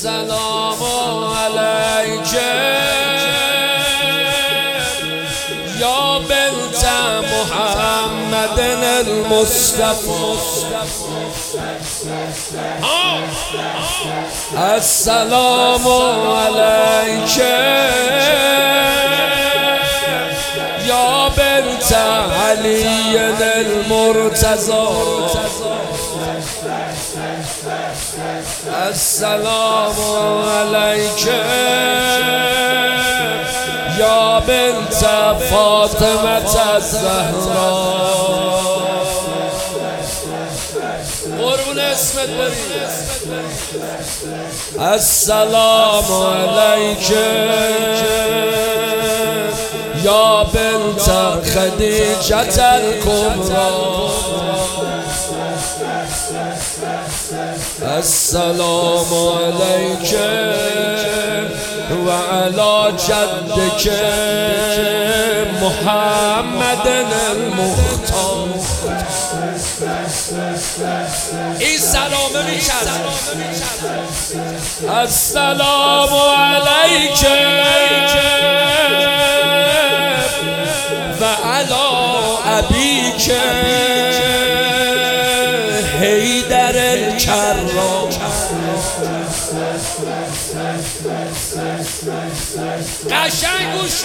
السلام عليك يا بنت محمد المصطفى. السلام عليك يا بنت علي المرتضى. السلام عليك يا بنت فاطمة الزهراء. قربون اسمت برید. السلام عليك يا بنت خديجة الكبرى. السلام عليك وعلى جدك محمد المختار. این سلامه میکرد. السلام عليك وعلى أبيك حیدر الکرام. قشنگ گوش.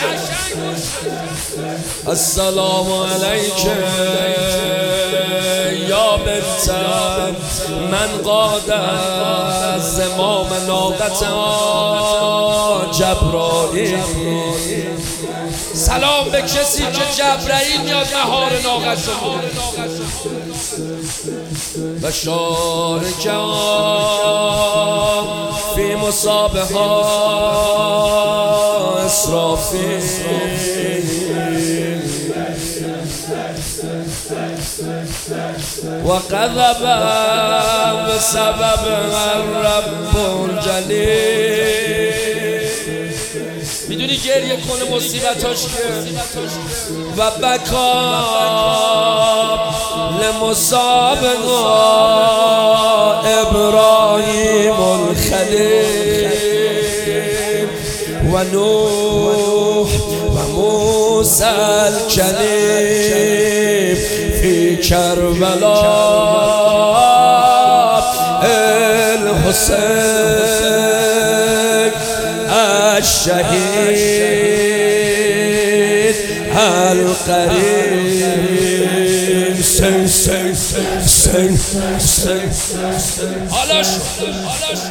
السلام عليك يا بنت من قاد زمام ناقة جبرائیل. سلام به کسی که جبرائیل میاد مهار ناقه شد. و شارکه فی مسابها اسرافیل. و قذب بسبب الرب الجلیل. میدونی گریه کنه مصیبتاش که و بکا لمصابنا ابراهیم الخلیل و نوح و موسی الکلیم فی کربلا الحسین الشهید القریب. سن. حالا